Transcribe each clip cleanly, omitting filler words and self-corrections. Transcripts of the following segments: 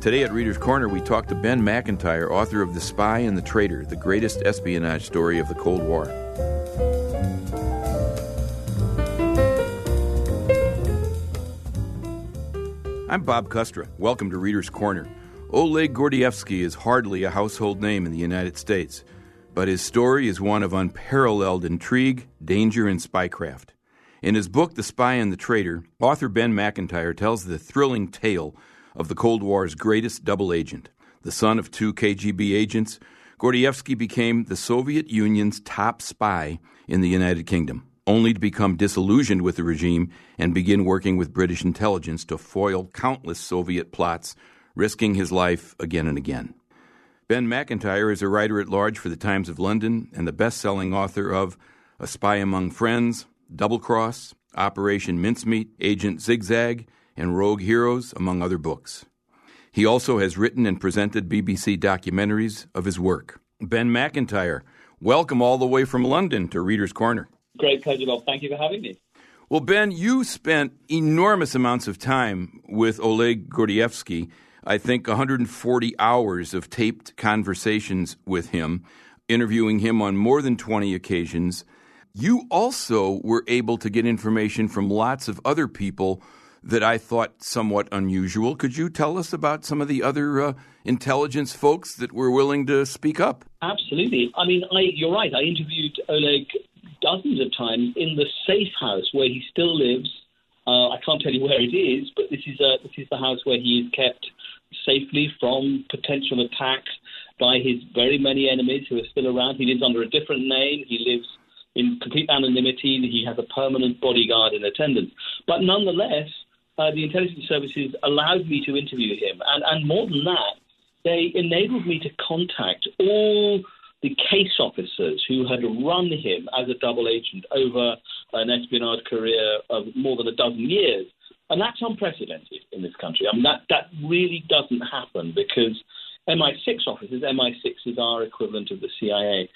Today at Reader's Corner, we talk to Ben Macintyre, author of The Spy and the Traitor, the greatest espionage story of the Cold War. I'm Bob Kustra. Welcome to Reader's Corner. Oleg Gordievsky is hardly a household name in the United States, but his story is one of unparalleled intrigue, danger, and spycraft. In his book, The Spy and the Traitor, author Ben Macintyre tells the thrilling tale of the Cold War's greatest double agent. The son of two KGB agents, Gordievsky became the Soviet Union's top spy in the United Kingdom, only to become disillusioned with the regime and begin working with British intelligence to foil countless Soviet plots, risking his life again and again. Ben Macintyre is a writer-at-large for the Times of London and the best-selling author of A Spy Among Friends, Double Cross, Operation Mincemeat, Agent Zigzag, and Rogue Heroes, among other books. He also has written and presented BBC documentaries of his work. Ben Macintyre, welcome all the way from London to Reader's Corner. Great pleasure, Bob. Thank you for having me. Well, Ben, you spent enormous amounts of time with Oleg Gordievsky, I think 140 hours of taped conversations with him, interviewing him on more than 20 occasions. You also were able to get information from lots of other people that I thought somewhat unusual. Could you tell us about some of the other intelligence folks that were willing to speak up? Absolutely. I mean, you're right. I interviewed Oleg dozens of times in the safe house where he still lives. I can't tell you where it is, but this is the house where he is kept safely from potential attack by his very many enemies who are still around. He lives under a different name. He lives in complete anonymity. He has a permanent bodyguard in attendance. But nonetheless, the intelligence services allowed me to interview him. And more than that, they enabled me to contact all the case officers who had run him as a double agent over an espionage career of more than a dozen years. And that's unprecedented in this country. I mean, that really doesn't happen because MI6 officers, MI6 is our equivalent of the CIA,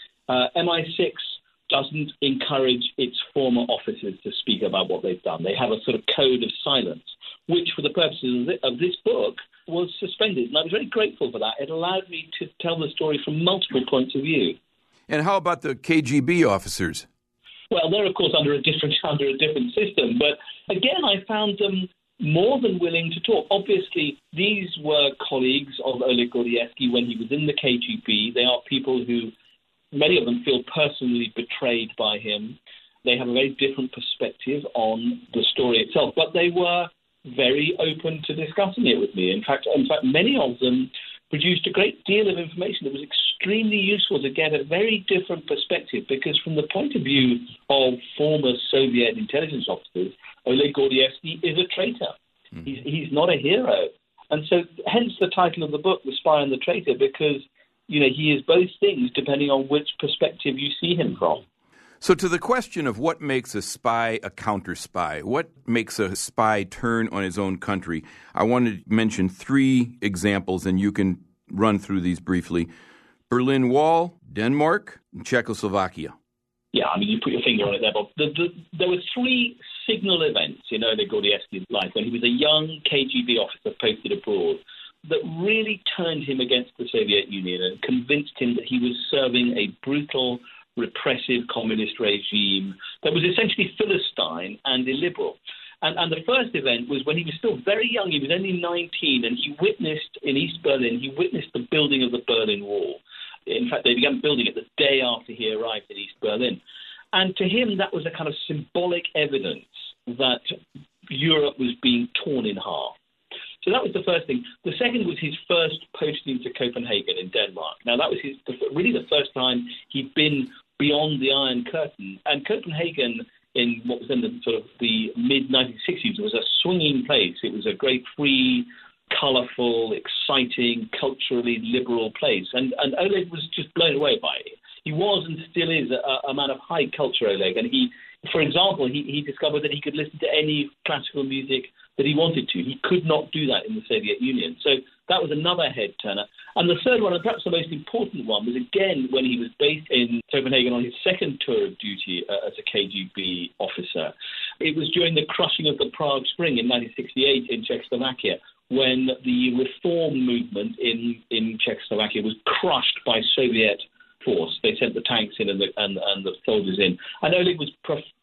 MI6 doesn't encourage its former officers to speak about what they've done. They have a sort of code of silence, which for the purposes of this book was suspended. And I was very grateful for that. It allowed me to tell the story from multiple points of view. And how about the KGB officers? Well, they're, of course, under a different system. But again, I found them more than willing to talk. Obviously, these were colleagues of Oleg Gordievsky when he was in the KGB. They are people who, many of them, feel personally betrayed by him. They have a very different perspective on the story itself. But they were very open to discussing it with me. In fact, many of them produced a great deal of information that was extremely useful to get a very different perspective, because from the point of view of former Soviet intelligence officers, Oleg Gordievsky is a traitor. He's not a hero. And so hence the title of the book, The Spy and the Traitor, because he is both things depending on which perspective you see him from. So to the question of what makes a spy a counter-spy, what makes a spy turn on his own country, I want to mention three examples, and you can run through these briefly. Berlin Wall, Denmark, and Czechoslovakia. Yeah, I mean, you put your finger on it there, Bob. There were three signal events in Oleg Gordievsky's life when he was a young KGB officer posted abroad that really turned him against the Soviet Union and convinced him that he was serving a brutal, repressive communist regime that was essentially Philistine and illiberal. And the first event was when he was still very young. He was only 19, and he witnessed in East Berlin, the building of the Berlin Wall. In fact, they began building it the day after he arrived in East Berlin. And to him, that was a kind of symbolic evidence that Europe was being torn in half. So that was the first thing. The second was his first posting to Copenhagen in Denmark. Now, that was really the first time he'd been beyond the Iron Curtain. And Copenhagen, in what was then the mid-1960s, was a swinging place. It was a great free, colourful, exciting, culturally liberal place. And Oleg was just blown away by it. He was and still is a man of high culture, Oleg. And for example, he discovered that he could listen to any classical music that he wanted to. He could not do that in the Soviet Union. So that was another head-turner. And the third one, and perhaps the most important one, was again when he was based in Copenhagen on his second tour of duty as a KGB officer. It was during the crushing of the Prague Spring in 1968 in Czechoslovakia, when the reform movement in Czechoslovakia was crushed by Soviet force. They sent the tanks in and the soldiers in. And Oleg was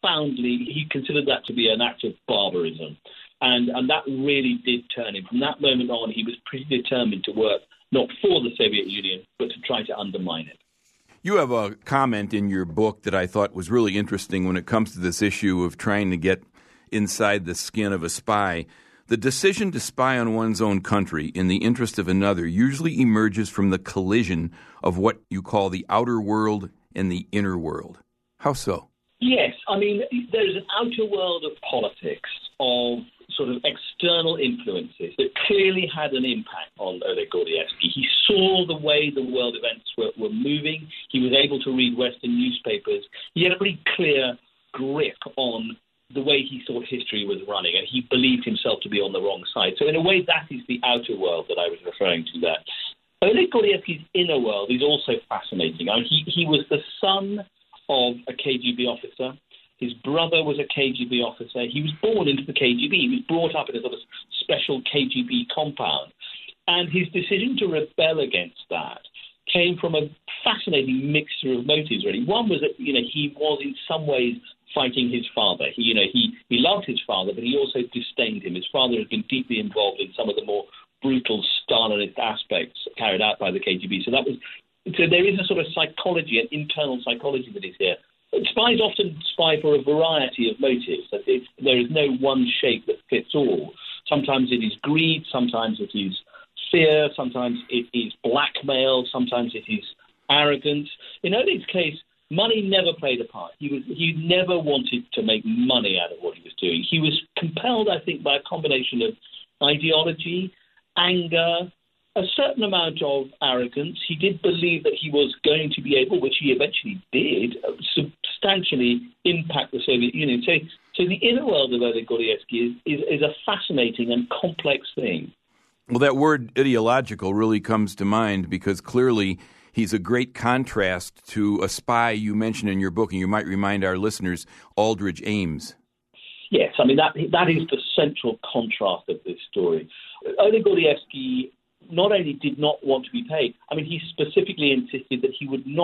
he considered that to be an act of barbarism. And that really did turn him. From that moment on, he was pretty determined to work not for the Soviet Union, but to try to undermine it. You have a comment in your book that I thought was really interesting when it comes to this issue of trying to get inside the skin of a spy. The decision to spy on one's own country in the interest of another usually emerges from the collision of what you call the outer world and the inner world. How so? Yes. I mean, there's an outer world of politics, of sort of external influences that clearly had an impact on Oleg Gordievsky. He saw the way the world events were moving. He was able to read Western newspapers. He had a pretty clear grip on the way he thought history was running, and he believed himself to be on the wrong side. So in a way, that is the outer world that I was referring to there. Oleg Gordievsky's inner world is also fascinating. I mean, he was the son of a KGB officer. His brother was a KGB officer. He was born into the KGB. He was brought up in a sort of special KGB compound. And his decision to rebel against that came from a fascinating mixture of motives, really. One was that, he was in some ways fighting his father. He loved his father, but he also disdained him. His father had been deeply involved in some of the more brutal Stalinist aspects carried out by the KGB. So there is a sort of psychology, an internal psychology that is here. Spies often spy for a variety of motives. There is no one shape that fits all. Sometimes it is greed, sometimes it is fear, sometimes it is blackmail, sometimes it is arrogance. In Oleg's case, money never played a part. He never wanted to make money out of what he was doing. He was compelled, I think, by a combination of ideology, anger, a certain amount of arrogance. He did believe that he was going to be able, which he eventually did, substantially impact the Soviet Union. So the inner world of Oleg Gordievsky is a fascinating and complex thing. Well, that word ideological really comes to mind because clearly he's a great contrast to a spy you mentioned in your book, and you might remind our listeners, Aldrich Ames. Yes, I mean, that is the central contrast of this story. Oleg Gordievsky not only did not want to be paid, I mean, he specifically insisted that he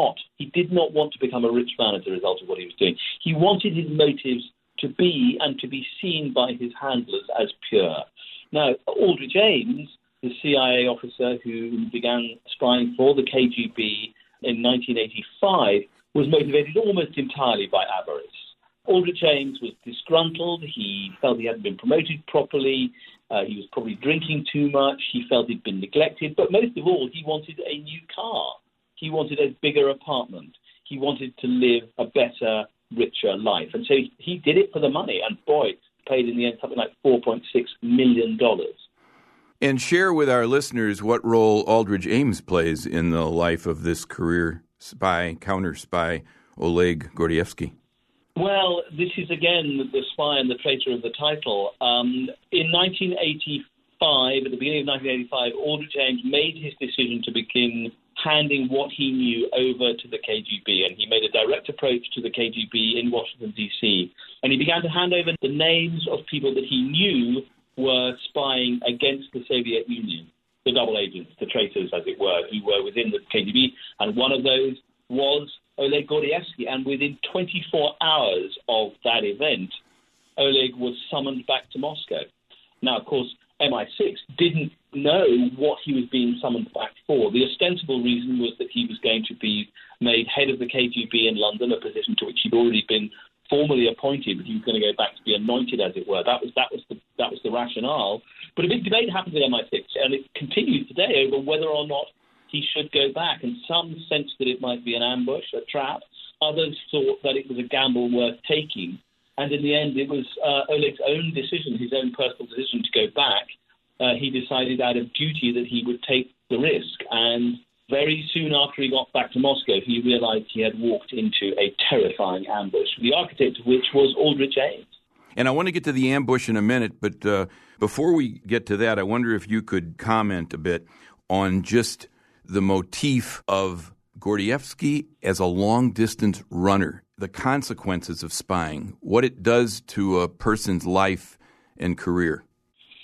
did not want to become a rich man as a result of what he was doing. He wanted his motives to be and to be seen by his handlers as pure. Now, Aldrich Ames, the CIA officer who began spying for the KGB in 1985, was motivated almost entirely by avarice. Aldrich Ames was disgruntled. He felt he hadn't been promoted properly. He was probably drinking too much. He felt he'd been neglected. But most of all, he wanted a new car. He wanted a bigger apartment. He wanted to live a better, richer life. And so he did it for the money. And boy, paid in the end something like $4.6 million. And share with our listeners what role Aldrich Ames plays in the life of this career spy, counter-spy, Oleg Gordievsky. Well, this is, again, the spy and the traitor of the title. In 1985, at the beginning of 1985, Aldrich Ames made his decision to begin handing what he knew over to the KGB, and he made a direct approach to the KGB in Washington, D.C., and he began to hand over the names of people that he knew were spying against the Soviet Union, the double agents, the traitors, as it were, who were within the KGB, and one of those was Oleg Gordievsky, and within 24 hours of that event, Oleg was summoned back to Moscow. Now, of course, MI6 didn't know what he was being summoned back for. The ostensible reason was that he was going to be made head of the KGB in London, a position to which he'd already been formally appointed, but he was going to go back to be anointed, as it were. That was the rationale. But a big debate happened with MI6, and it continues today over whether or not he should go back. And some sensed that it might be an ambush, a trap. Others thought that it was a gamble worth taking. And in the end, it was Oleg's own decision, his own personal decision to go back. He decided out of duty that he would take the risk. And very soon after he got back to Moscow, he realized he had walked into a terrifying ambush, the architect of which was Aldrich Ames. And I want to get to the ambush in a minute, but before we get to that, I wonder if you could comment a bit on just the motif of Gordievsky as a long-distance runner, the consequences of spying, what it does to a person's life and career.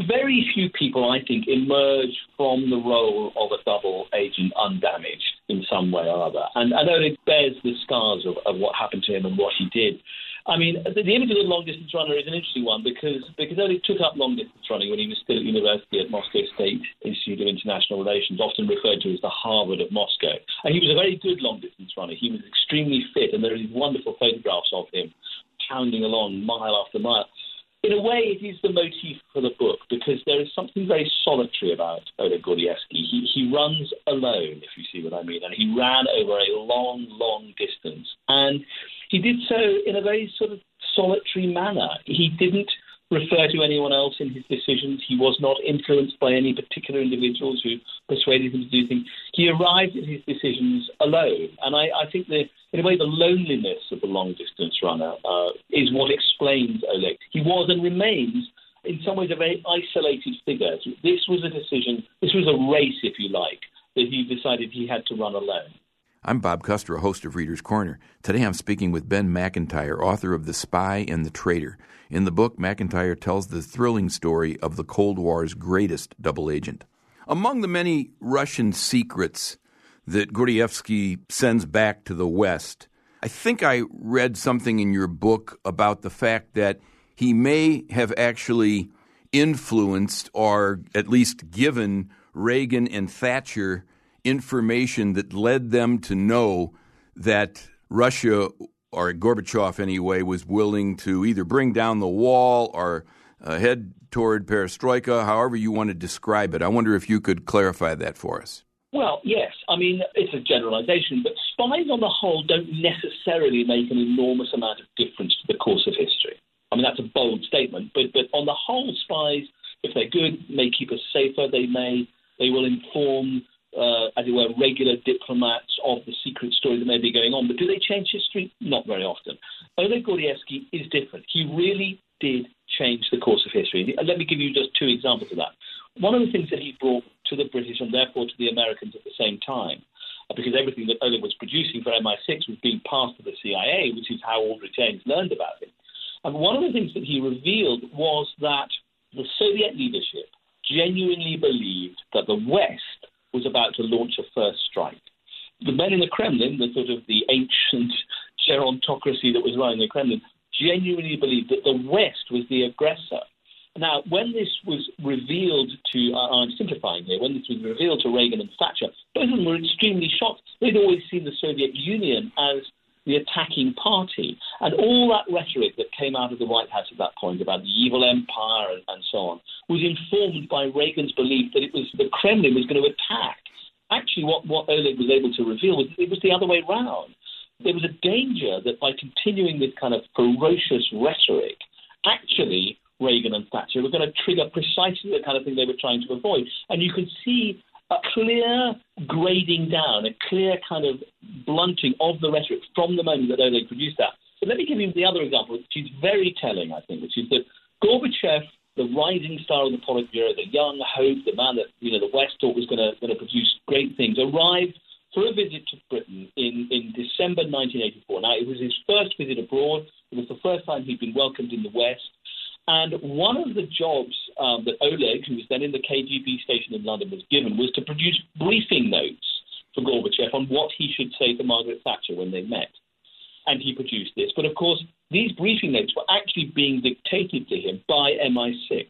Very few people, I think, emerge from the role of a double agent undamaged in some way or other. And Oleg bears the scars of what happened to him and what he did. I mean, the image of the long-distance runner is an interesting one because Oleg took up long-distance running when he was still at university at Moscow State Institute of International Relations, often referred to as the Harvard of Moscow. And he was a very good long-distance runner. He was extremely fit, and there are these wonderful photographs of him pounding along mile after mile. In a way, it is the motif for the book because there is something very solitary about Oleg Gordievsky. He runs alone, if you see what I mean, and he ran over a long, long distance. And he did so in a very sort of solitary manner. He didn't refer to anyone else in his decisions. He was not influenced by any particular individuals who persuaded him to do things. He arrived at his decisions alone. And I think that, in a way, the loneliness of the long-distance runner is what explains Oleg. He was and remains, in some ways, a very isolated figure. This was a decision, this was a race, if you like, that he decided he had to run alone. I'm Bob Custer, host of Reader's Corner. Today I'm speaking with Ben Macintyre, author of The Spy and the Traitor. In the book, Macintyre tells the thrilling story of the Cold War's greatest double agent. Among the many Russian secrets that Gordievsky sends back to the West, I think I read something in your book about the fact that he may have actually influenced or at least given Reagan and Thatcher information that led them to know that Russia, or Gorbachev anyway, was willing to either bring down the wall or head toward perestroika, however you want to describe it. I wonder if you could clarify that for us. Well, yes. I mean, it's a generalization, but spies on the whole don't necessarily make an enormous amount of difference to the course of history. I mean, that's a bold statement, but on the whole, spies, if they're good, may keep us safer. They will inform as it were, regular diplomats of the secret story that may be going on. But do they change history? Not very often. Oleg Gordievsky is different. He really did change the course of history. And let me give you just two examples of that. One of the things that he brought to the British and therefore to the Americans at the same time, because everything that Oleg was producing for MI6 was being passed to the CIA, which is how Aldrich Ames learned about him. And one of the things that he revealed was that the Soviet leadership genuinely believed that the West was about to launch a first strike. The men in the Kremlin, the sort of the ancient gerontocracy that was running the Kremlin, genuinely believed that the West was the aggressor. Now, when this was revealed to, I'm simplifying here, when this was revealed to Reagan and Thatcher, both of them were extremely shocked. They'd always seen the Soviet Union as the attacking party. And all that rhetoric that came out of the White House at that point about the evil empire and so on was informed by Reagan's belief that it was the Kremlin was going to attack. Actually, what Oleg was able to reveal was it was the other way round. There was a danger that by continuing this kind of ferocious rhetoric, actually Reagan and Thatcher were going to trigger precisely the kind of thing they were trying to avoid. And you could see a clear grading down, a clear kind of blunting of the rhetoric from the moment that Oleg produced that. But let me give you the other example, which is very telling, I think, which is that Gorbachev, the rising star of the Politburo, the young hope, the man that the West thought was going to produce great things, arrived for a visit to Britain in December 1984. Now, it was his first visit abroad. It was the first time he'd been welcomed in the West. And one of the jobs that Oleg, who was then in the KGB station in London, was given was to produce briefing notes for Gorbachev on what he should say to Margaret Thatcher when they met. And he produced this. But, of course, these briefing notes were actually being dictated to him by MI6.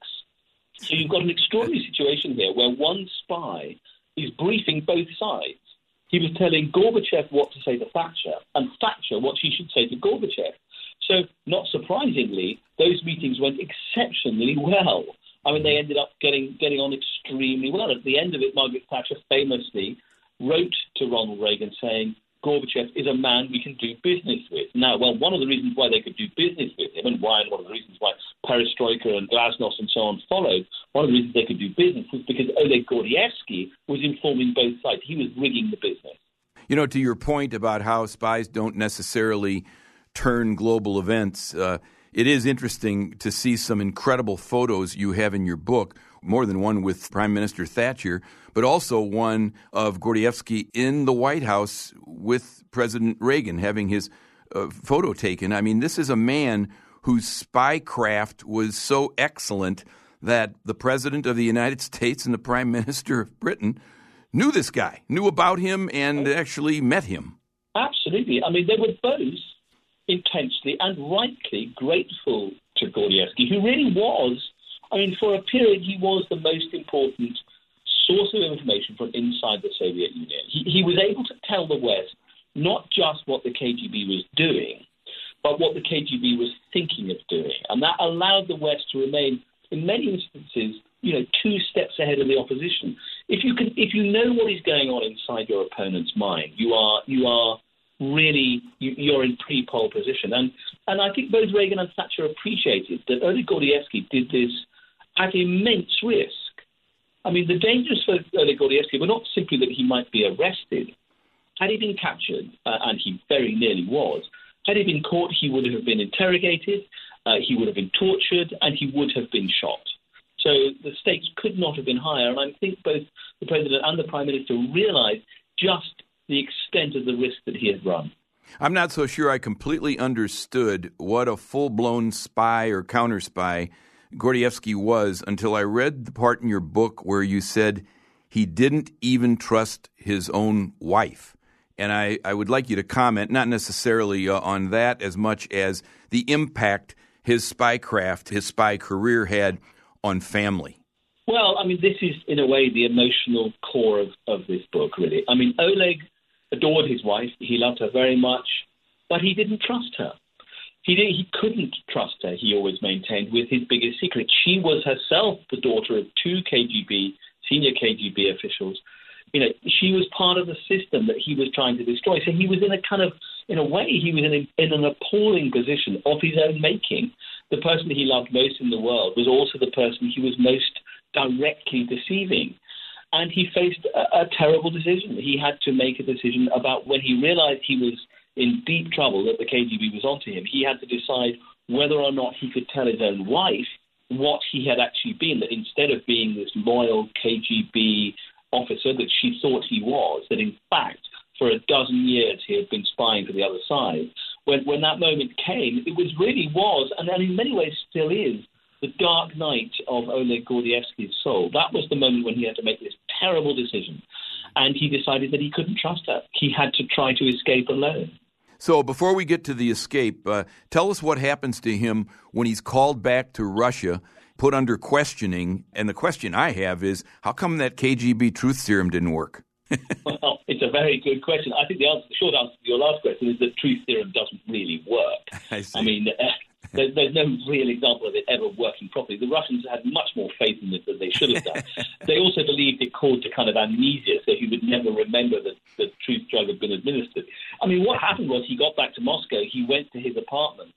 So you've got an extraordinary situation here where one spy is briefing both sides. He was telling Gorbachev what to say to Thatcher and Thatcher what she should say to Gorbachev. So, not surprisingly, those meetings went exceptionally well. I mean, they ended up getting on extremely well. At the end of it, Margaret Thatcher famously wrote to Ronald Reagan saying, Gorbachev is a man we can do business with. Now, well, one of the reasons why they could do business with him and one of the reasons why Perestroika and Glasnost and so on followed, one of the reasons they could do business was because Oleg Gordievsky was informing both sides. He was rigging the business. You know, to your point about how spies don't necessarily turn global events, it is interesting to see some incredible photos you have in your book, more than one with Prime Minister Thatcher, but also one of Gordievsky in the White House with President Reagan having his photo taken. I mean, this is a man whose spycraft was so excellent that the President of the United States and the Prime Minister of Britain knew this guy, knew about him, and actually met him. Absolutely. I mean, they were both intensely and rightly grateful to Gordievsky, who really was, I mean, for a period, he was the most important source of information from inside the Soviet Union. He was able to tell the West not just what the KGB was doing, but what the KGB was thinking of doing. And that allowed the West to remain, in many instances, 2 steps ahead of the opposition. If you know what is going on inside your opponent's mind, you're in pre-poll position. And I think both Reagan and Thatcher appreciated that Oleg Gordievsky did this at immense risk. I mean, the dangers for Oleg Gordievsky were not simply that he might be arrested. Had he been captured, and he very nearly was, had he been caught, he would have been interrogated, he would have been tortured, and he would have been shot. So the stakes could not have been higher, and I think both the President and the Prime Minister realized just the extent of the risk that he had run. I'm not so sure I completely understood what a full-blown spy or counter-spy Gordievsky was until I read the part in your book where you said he didn't even trust his own wife. And I would like you to comment, not necessarily on that as much as the impact his spycraft, his spy career had on family. Well, I mean, this is, in a way, the emotional core of this book, really. I mean, Oleg adored his wife. He loved her very much, but he didn't trust her. He couldn't trust her, he always maintained, with his biggest secret. She was herself the daughter of 2 senior KGB officials. She was part of the system that he was trying to destroy. So he was in a way, he was in an appalling position of his own making. The person he loved most in the world was also the person he was most directly deceiving. And he faced a terrible decision. He had to make a decision about when he realized he was in deep trouble, that the KGB was onto him. He had to decide whether or not he could tell his own wife what he had actually been, that instead of being this loyal KGB officer that she thought he was, that in fact, for a dozen years he had been spying for the other side. When that moment came, it was, and in many ways still is, the dark night of Oleg Gordievsky's soul. That was the moment when he had to make this terrible decision. And he decided that he couldn't trust her. He had to try to escape alone. So before we get to the escape, tell us what happens to him when he's called back to Russia, put under questioning. And the question I have is, how come that KGB truth serum didn't work? Well, it's a very good question. I think the short answer to your last question is that truth serum doesn't really work. I mean, there's no real example of it ever working properly. The Russians had much more faith in it than they should have done. They also believed it caused a kind of amnesia, so he would never remember that the truth drug had been administered. I mean, what happened was he got back to Moscow. He went to his apartment,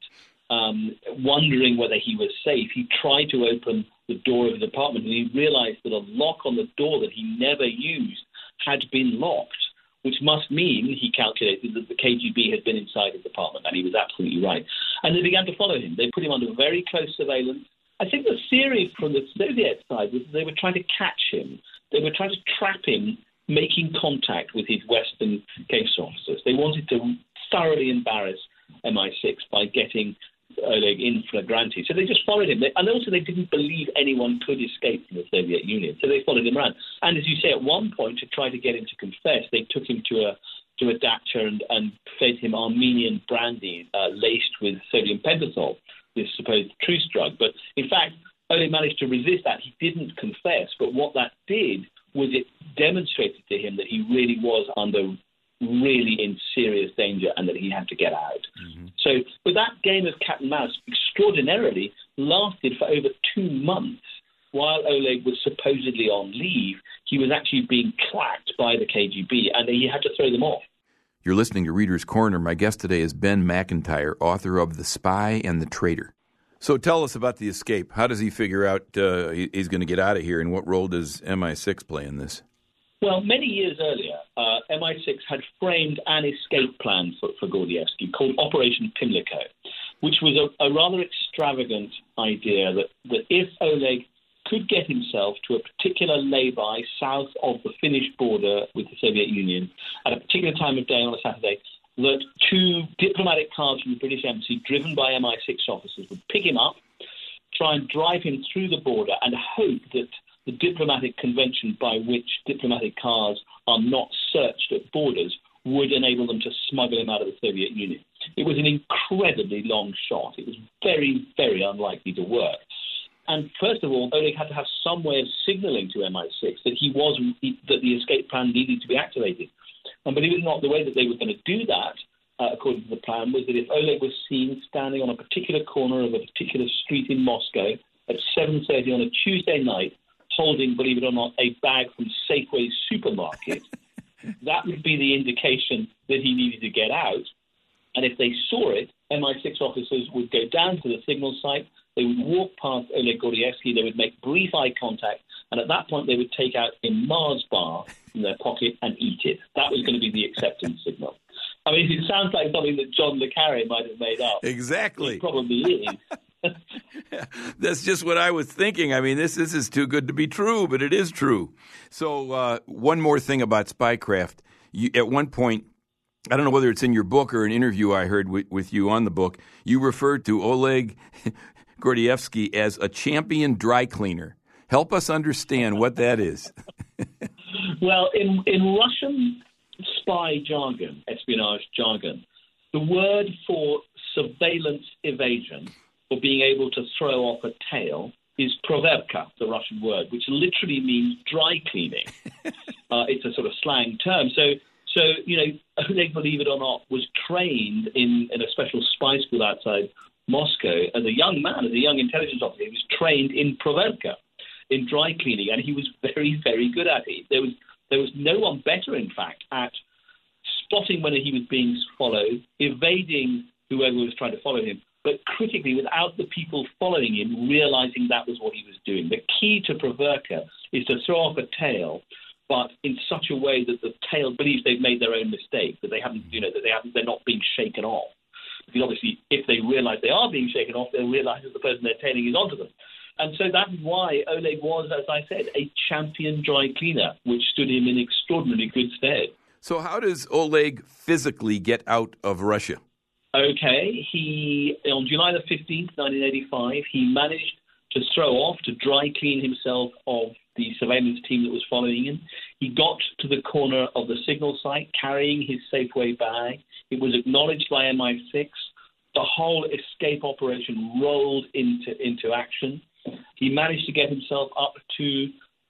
wondering whether he was safe. He tried to open the door of his apartment, and he realized that a lock on the door that he never used had been locked, which must mean, he calculated, that the KGB had been inside his apartment, and he was absolutely right. And they began to follow him. They put him under very close surveillance. I think the theory from the Soviet side was they were trying to catch him. They were trying to trap him, making contact with his Western case officers. They wanted to thoroughly embarrass MI6 by getting Oleg in flagranti. So they just followed him. And also they didn't believe anyone could escape from the Soviet Union. So they followed him around. And as you say, at one point, to try to get him to confess, they took him to a dacha and fed him Armenian brandy laced with sodium pentothal, this supposed truth drug. But in fact, Oleg managed to resist that. He didn't confess. But what that did was it demonstrated to him that he really was really in serious danger and that he had to get out. Mm-hmm. So but that game of cat and mouse extraordinarily lasted for over 2 months. While Oleg was supposedly on leave, he was actually being tracked by the KGB, and he had to throw them off. You're listening to Reader's Corner. My guest today is Ben Macintyre, author of The Spy and the Traitor. So tell us about the escape. How does he figure out he's going to get out of here, and what role does MI6 play in this? Well, many years earlier, MI6 had framed an escape plan for Gordievsky called Operation Pimlico, which was a rather extravagant idea that if Oleg could get himself to a particular lay-by south of the Finnish border with the Soviet Union at a particular time of day on a Saturday, that 2 diplomatic cars from the British Embassy driven by MI6 officers would pick him up, try and drive him through the border and hope that the diplomatic convention by which diplomatic cars are not searched at borders would enable them to smuggle him out of the Soviet Union. It was an incredibly long shot. It was very, very unlikely to work. And first of all, Oleg had to have some way of signaling to MI6 that the escape plan needed to be activated. And believe it or not, the way that they were going to do that, according to the plan, was that if Oleg was seen standing on a particular corner of a particular street in Moscow at 7:30 on a Tuesday night, holding, believe it or not, a bag from Safeway's supermarket, that would be the indication that he needed to get out. And if they saw it, MI6 officers would go down to the signal site, they would walk past Oleg Gordievsky, they would make brief eye contact, and at that point they would take out a Mars bar from their pocket and eat it. That was going to be the acceptance signal. I mean, it sounds like something that John le Carré might have made up. Exactly. It probably is. That's just what I was thinking. I mean, this is too good to be true, but it is true. So one more thing about spycraft. At one point, I don't know whether it's in your book or an interview I heard with you on the book, you referred to Oleg Gordievsky as a champion dry cleaner. Help us understand what that is. Well, in Russian spy jargon, espionage jargon, the word for surveillance evasion, for being able to throw off a tail, is proverka, the Russian word, which literally means dry cleaning. It's a sort of slang term. So Oleg, believe it or not, was trained in a special spy school outside Moscow as a young man, as a young intelligence officer. He was trained in proverka, in dry cleaning, and he was very, very good at it. There was no one better, in fact, at spotting when he was being followed, evading whoever was trying to follow him, but critically, without the people following him realizing that was what he was doing. The key to proverka is to throw off a tail, but in such a way that the tail believes they've made their own mistake, that they're not being shaken off. Because obviously, if they realize they are being shaken off, they'll realize that the person they're tailing is onto them. And so that's why Oleg was, as I said, a champion dry cleaner, which stood him in extraordinarily good stead. So how does Oleg physically get out of Russia? Okay, on July the 15th, 1985, he managed to dry clean himself of the surveillance team that was following him. He got to the corner of the signal site carrying his Safeway bag. It was acknowledged by MI6. The whole escape operation rolled into action. He managed to get himself up to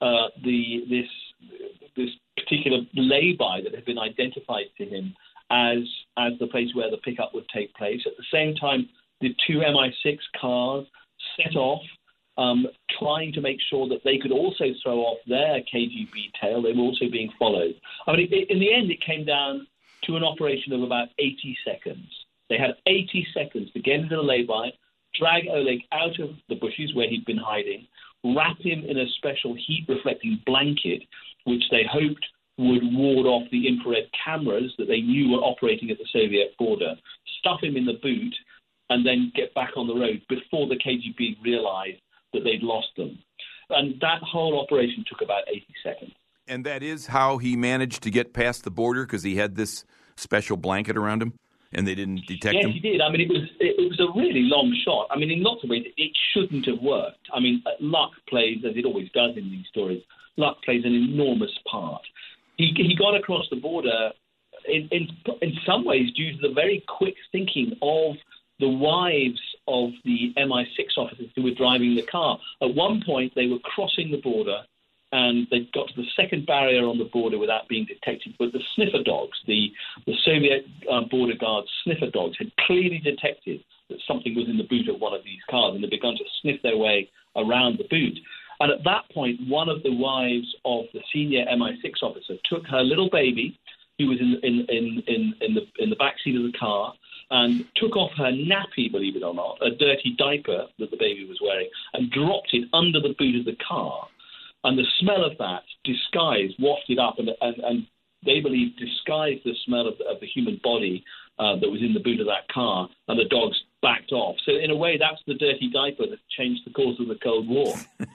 this particular lay-by that had been identified to him as the place where the pickup would take place. At the same time, the two MI6 cars set off, trying to make sure that they could also throw off their KGB tail. They were also being followed. I mean, in the end, it came down to an operation of about 80 seconds. They had 80 seconds to get into the lay-by, drag Oleg out of the bushes where he'd been hiding, wrap him in a special heat-reflecting blanket, which they hoped would ward off the infrared cameras that they knew were operating at the Soviet border, stuff him in the boot, and then get back on the road before the KGB realized that they'd lost them. And that whole operation took about 80 seconds. And that is how he managed to get past the border, because he had this special blanket around him, and they didn't detect him? Yes, he did. I mean, it was a really long shot. I mean, in lots of ways, it shouldn't have worked. I mean, luck plays, as it always does in these stories, luck plays an enormous part. He got across the border in some ways due to the very quick thinking of the wives of the MI6 officers who were driving the car. At one point, they were crossing the border, and they got to the second barrier on the border without being detected. But the sniffer dogs, the Soviet border guard sniffer dogs, had clearly detected that something was in the boot of one of these cars, and they began to sniff their way around the boot. And at that point, one of the wives of the senior MI6 officer took her little baby, who was in the back seat of the car, and took off her nappy, believe it or not, a dirty diaper that the baby was wearing, and dropped it under the boot of the car. And the smell of that wafted up, and they believe disguised the smell of the human body that was in the boot of that car, and the dogs backed off. So in a way, that's the dirty diaper that changed the course of the Cold War.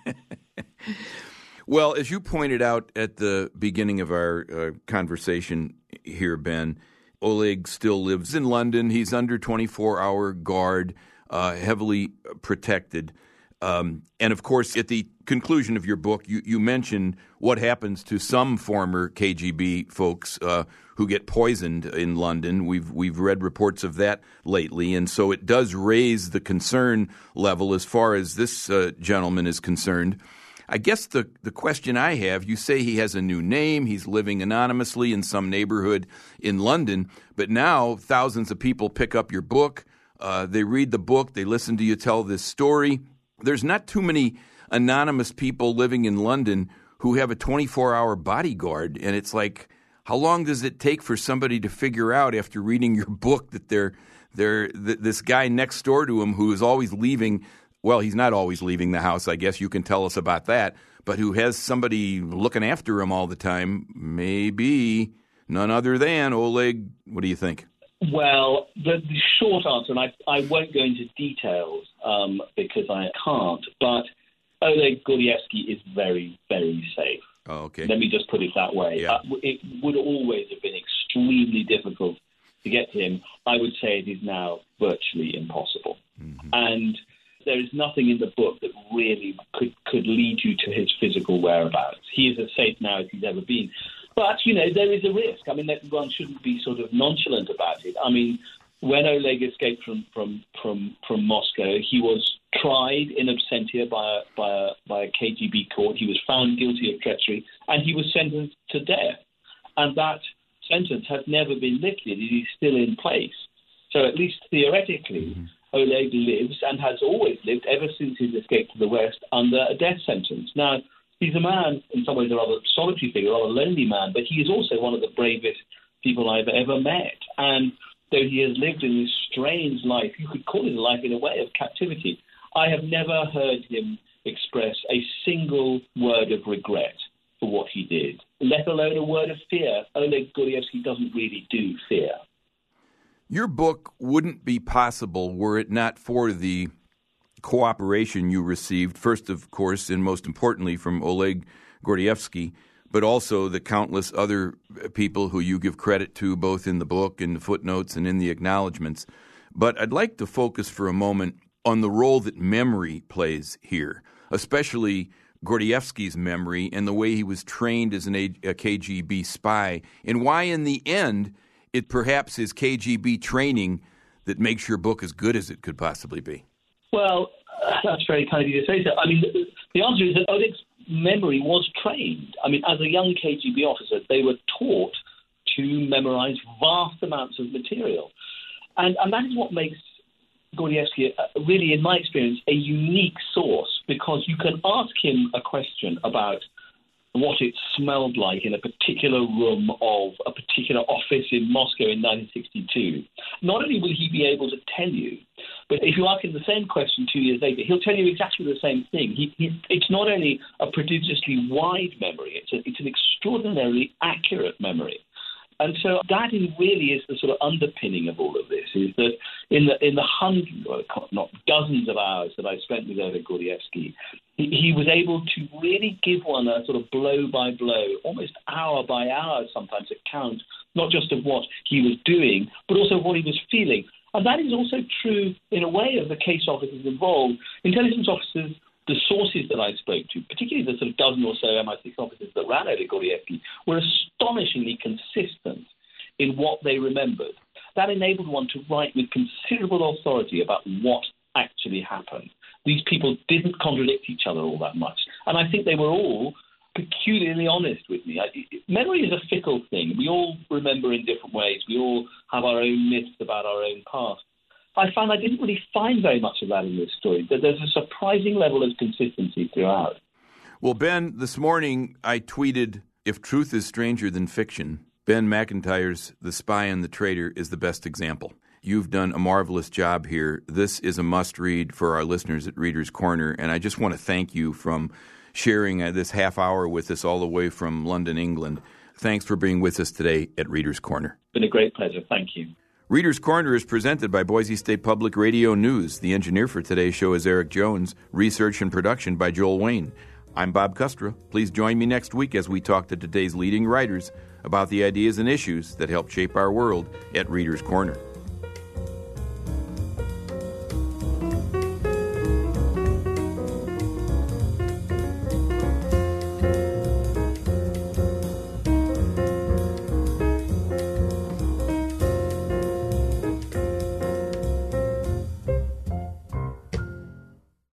Well, as you pointed out at the beginning of our conversation here, Ben, Oleg still lives in London. He's under 24-hour guard, heavily protected. And, of course, at the conclusion of your book, you mention what happens to some former KGB folks who get poisoned in London. We've read reports of that lately, and so it does raise the concern level as far as this gentleman is concerned. I guess the question I have, you say he has a new name, he's living anonymously in some neighborhood in London, but now thousands of people pick up your book, they read the book, they listen to you tell this story. There's not too many anonymous people living in London who have a 24-hour bodyguard, and it's like, how long does it take for somebody to figure out after reading your book that this guy next door to him who is always leaving? Well, he's not always leaving the house, I guess you can tell us about that, but who has somebody looking after him all the time, maybe none other than Oleg. What do you think? Well, the short answer, and I won't go into details because I can't, but Oleg Gordievsky is very, very safe. Oh, okay. Let me just put it that way. Yeah. It would always have been extremely difficult to get to him. I would say it is now virtually impossible. Mm-hmm. And there is nothing in the book that really could lead you to his physical whereabouts. He is as safe now as he's ever been. But, there is a risk. I mean, one shouldn't be sort of nonchalant about it. I mean, when Oleg escaped from Moscow, he was tried in absentia by a KGB court. He was found guilty of treachery, and he was sentenced to death. And that sentence has never been lifted. It is still in place. So at least theoretically, Oleg lives and has always lived ever since his escape to the West under a death sentence. Now, he's a man, in some ways a rather solitary figure, a rather lonely man, but he is also one of the bravest people I've ever met. And though he has lived in this strange life, you could call it a life in a way of captivity, I have never heard him express a single word of regret for what he did, let alone a word of fear. Oleg Gordievsky doesn't really do fear. Your book wouldn't be possible were it not for the cooperation you received, first, of course, and most importantly from Oleg Gordievsky, but also the countless other people who you give credit to both in the book, in the footnotes, and in the acknowledgments. But I'd like to focus for a moment on the role that memory plays here, especially Gordievsky's memory and the way he was trained as a KGB spy, and why in the end it perhaps is KGB training that makes your book as good as it could possibly be. Well, that's very kind of you to say so. I mean, the answer is that Oleg's memory was trained. I mean, as a young KGB officer, they were taught to memorize vast amounts of material. And that is what makes Gordievsky, really, in my experience, a unique source, because you can ask him a question about what it smelled like in a particular room of a particular office in Moscow in 1962. Not only will he be able to tell you, but if you ask him the same question 2 years later, he'll tell you exactly the same thing. It's not only a prodigiously wide memory, it's an extraordinarily accurate memory. And so that really is the sort of underpinning of all of this, is that in the hundreds, not dozens of hours that I spent with Oleg Gordievsky, he was able to really give one a sort of blow-by-blow, almost hour-by-hour sometimes account, not just of what he was doing, but also of what he was feeling. And that is also true, in a way, of the case officers involved. Intelligence officers, the sources that I spoke to, particularly the sort of dozen or so MI6 officers that ran Oleg Gordievsky, were astonishingly consistent in what they remembered. That enabled one to write with considerable authority about what actually happened. These people didn't contradict each other all that much. And I think they were all peculiarly honest with me. Memory is a fickle thing. We all remember in different ways. We all have our own myths about our own past. I found I didn't really find very much of that in this story, but there's a surprising level of consistency throughout. Well, Ben, this morning I tweeted, "If truth is stranger than fiction, Ben McIntyre's The Spy and the Traitor is the best example." You've done a marvelous job here. This is a must-read for our listeners at Reader's Corner, and I just want to thank you from sharing this half hour with us all the way from London, England. Thanks for being with us today at Reader's Corner. It's been a great pleasure. Thank you. Reader's Corner is presented by Boise State Public Radio News. The engineer for today's show is Eric Jones. Research and production by Joel Wayne. I'm Bob Custra. Please join me next week as we talk to today's leading writers about the ideas and issues that help shape our world at Reader's Corner.